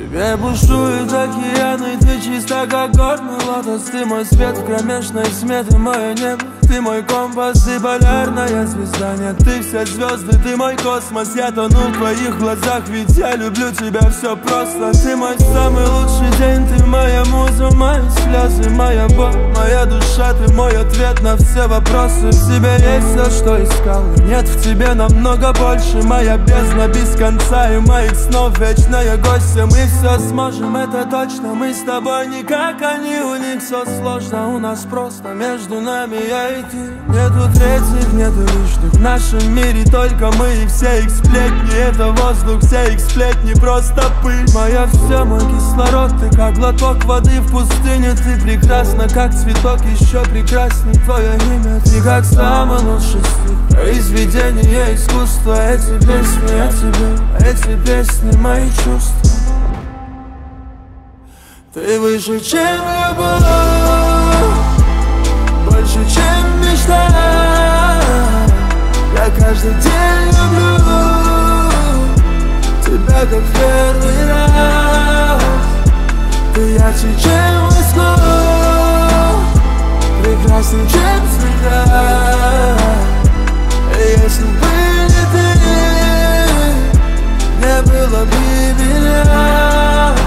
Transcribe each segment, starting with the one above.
тебе бушуют океаны, ты чиста, как горный лотос. Ты мой свет в кромешной тьме, ты мое небо, ты мой компас, ты полярная звезда. Нет, ты все звезды, ты мой космос. Я тону в твоих глазах, ведь я люблю тебя, все просто. Ты мой самый лучший день, ты моя муза, мои слезы, моя боль, моя душа. Ты мой ответ на все вопросы. В тебе есть все, что искал, нет в тебе намного больше. Моя бездна без конца и моих снов вечная гостья. Мы все сможем, это точно, мы с тобой не как они. У них все сложно, у нас просто между нами я и ты. Нету третьих, нету лишних в нашем мире, только мы и все их сплетни. Это воздух, все их сплетни, просто пыль. Моя все, мой кислород, ты как глоток воды в пустыне. Ты прекрасна, как цветок, еще прекрасней твое имя. Ты как самый лучший стиль, произведение искусства. Эти песни о тебе, эти песни мои чувства. Ты выше, чем любовь, больше, чем мечта. Я каждый день люблю тебя, как в первый раз. Ты ярче, чем восход, прекрасней, чем всегда. И если бы не ты, не было бы меня.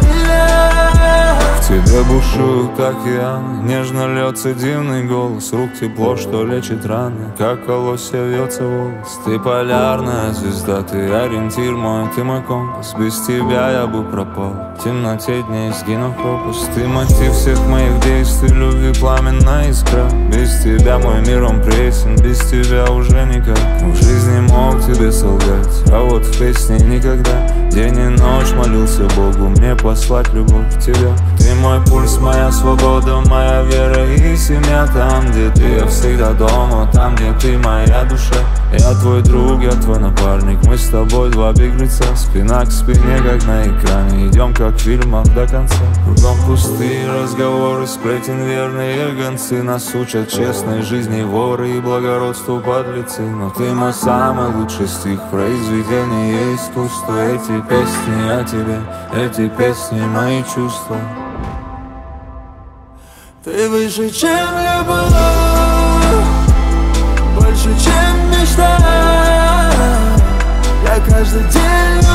В тебе бушуют океаны, нежно льется дивный голос. Рук тепло, что лечит раны, как колосья вьется волос. Ты полярная звезда, ты ориентир мой, ты мой компас. Без тебя я бы пропал, в темноте дней сгинув пропасть. Ты мотив всех моих действий, любви пламенная искра. Без тебя мой мир он пресен, без тебя уже никак. В жизни мог тебе солгать, а вот в песне никогда. День и ночь молился Богу мне послать любовь к тебе. Ты мой пульс, моя свобода, моя вера и семья. Там, где ты, я всегда дома. Там, где ты, моя душа. Я твой друг, я твой напарник. Мы с тобой два беглеца, спина к спине, как на экране. Идем, как в фильмах, до конца. Кругом пустые разговоры, сплетен верные гонцы. Нас учат честной жизни воры и благородству подлецы. Но ты мой самый лучший стих, произведение искусства. Эти песни о тебе, эти песни мои чувства. Ты выше, чем любовь, больше, чем мечта. Я каждый день